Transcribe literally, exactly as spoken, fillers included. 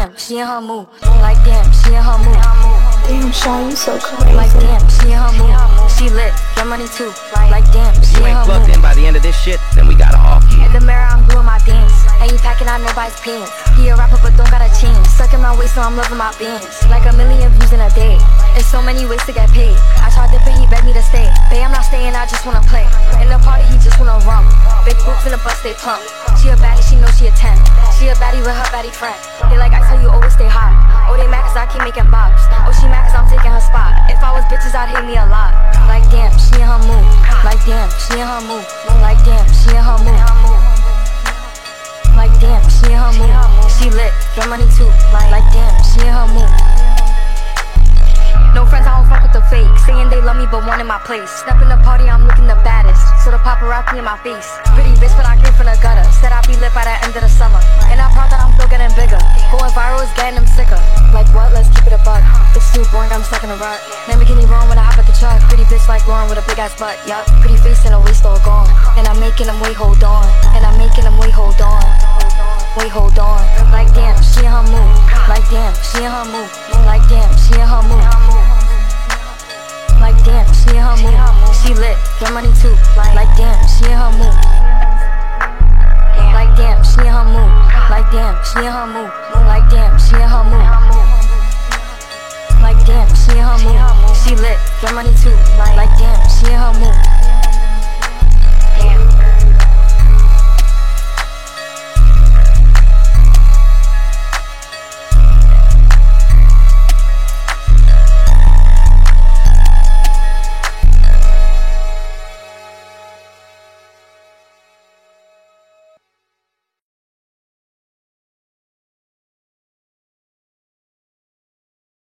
damn, she in her mood. Like damn, she in her mood. Damn, Shy, you so crazy. Like damn, she in her mood. She lit, your money too. Like damn, she You in ain't her plugged mood. in by the end of this shit, then we got a off key. In the mirror, I'm doing my dance. And you packing out nobody's pants. He a rapper, but don't got a chance. Stuck in my waist, so I'm loving my bands. Like a million views in a day. There's so many ways to get paid. I tried dipping, he begged me to stay. Babe, I'm not staying, I just wanna play. In the party, he just wanna rum. Big boobs in the bus, they plump. She a baddie, she know she a ten. She a baddie with her baddie friend. They like, I tell you, always stay hot. Oh, they mad cause I keep making bops. Oh, she mad cause I'm taking her spot. If I was bitches, I'd hate me a lot. Like damn, she in her mood. Like damn, she in her mood. Like damn, she in her mood. Like damn, she in her mood. She lit, your money too. Like damn, she in her mood. No friends, I don't fuck with the fake. Saying they love me, but one in my place. Step in the party, I'm looking the baddest. So the paparazzi in my face. Pretty bitch, but I came from the gutter. Said I'd be lit by the end of the summer. And I'm proud that I'm still getting bigger. Going viral is getting them sicker. Like what? Let's keep it a buck. It's too boring, I'm stuck in a rut. Lamborghini wrong when I hop at the truck. Pretty bitch like Lauren with a big ass butt. Yup, pretty face and a waist all gone. And I'm making them wait, hold on. And I'm making them wait, hold on. Wait, hold on. Like damn, she in her mood. Like damn, she in her mood. Like damn, she in her mood. Like damn, she in her mood. She lit, your money too. Like damn, she in her mood. Like damn, she in her mood. Like damn, she in her mood. Like damn, she in her mood. Like damn, she in her mood. She lit, your money too. Like damn, she in her mood.